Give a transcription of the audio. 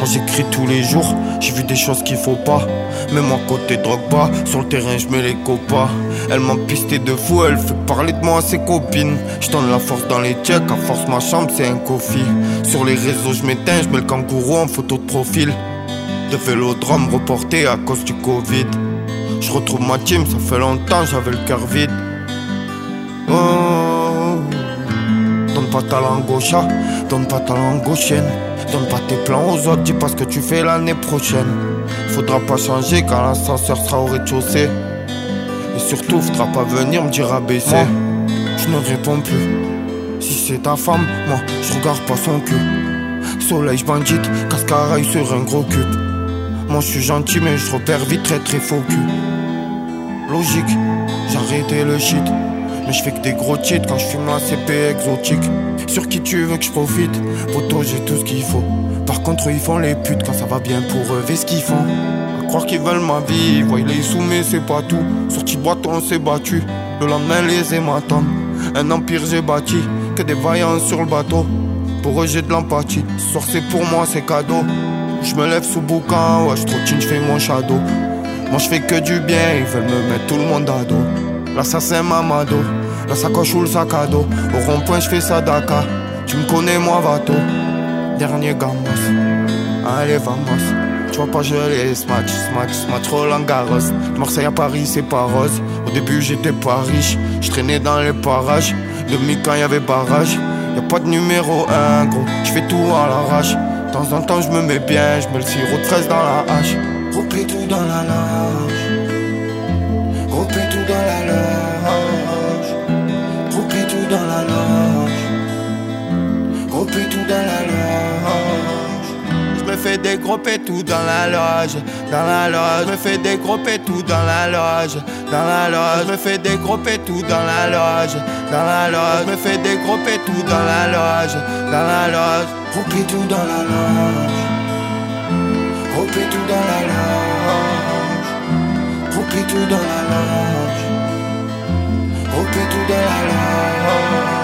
j'écris tous les jours, j'ai vu des choses qu'il faut pas. Même à côté drogue bas, sur le terrain je mets les copas. Elle m'a pisté de fou, elle fait parler de moi à ses copines. Je donne la force dans les checks, à force ma chambre c'est un coffee. Sur les réseaux je m'éteins, je mets le kangourou en photo de profil. De vélodrome reporté à cause du Covid. Je retrouve ma team, ça fait longtemps j'avais le cœur vide. Oh, donne pas ta langue au chat, donne pas ta langue aux chiennes. Donne pas tes plans aux autres, dis pas ce que tu fais l'année prochaine. Faudra pas changer quand l'ascenseur sera au rez-de-chaussée. Et surtout, faudra pas venir me dire abaisser. Moi, je ne réponds plus. Si c'est ta femme, moi, je regarde pas son cul. Soleil, j'bandite, cascaraille sur un gros cul. Moi, je suis gentil, mais je repère vite très très faux cul. Logique, j'ai arrêté le shit. Mais je fais que des gros cheats quand je fume la CP exotique. Sur qui tu veux que je profite? Poto, j'ai tout ce qu'il faut. Par contre, ils font les putes quand ça va bien pour eux. Qu'est-ce qu'ils font? À croire qu'ils veulent ma vie. Voyez les sous, mais c'est pas tout. Sorti boîte, on s'est battu. Le lendemain, les hématomes. Un empire, j'ai bâti. Que des vaillants sur le bateau. Pour eux, j'ai de l'empathie. Ce soir, c'est pour moi, c'est cadeau. Je me lève sous boucan. Ouais, je trottine, je fais mon shadow. Moi, je fais que du bien. Ils veulent me mettre tout le monde à dos. L'assassin Mamado, la sacoche ou le sac à dos. Au rond-point je fais sadaka. Tu me connais moi Vato. Dernier gamos. Allez vamos. Tu vois pas je laisse match Roland Garros. De Marseille à Paris c'est pas rose. Au début j'étais pas riche. Je traînais dans les parages. Demi quand y'avait barrage. Y'a pas de numéro 1 gros. Je fais tout à l'arrache. De temps en temps je me mets bien. Je mets le sirop de fraise dans la hache. Repris tout dans la loge. Groupé tout dans la loge. Groupé tout dans la loge. Groupé tout dans la loge. Je me fais des gros pétous dans la loge. Dans la loge. Je me fais des gros pétous dans la loge. Dans la loge. Je me fais des gros pétous dans la loge. Dans la loge. Je me fais des gros pétous dans la loge. Dans la loge. Groupé tout dans la loge. Groupé tout dans la loge. Groupé tout dans la loge. Groupé tout dans la loge.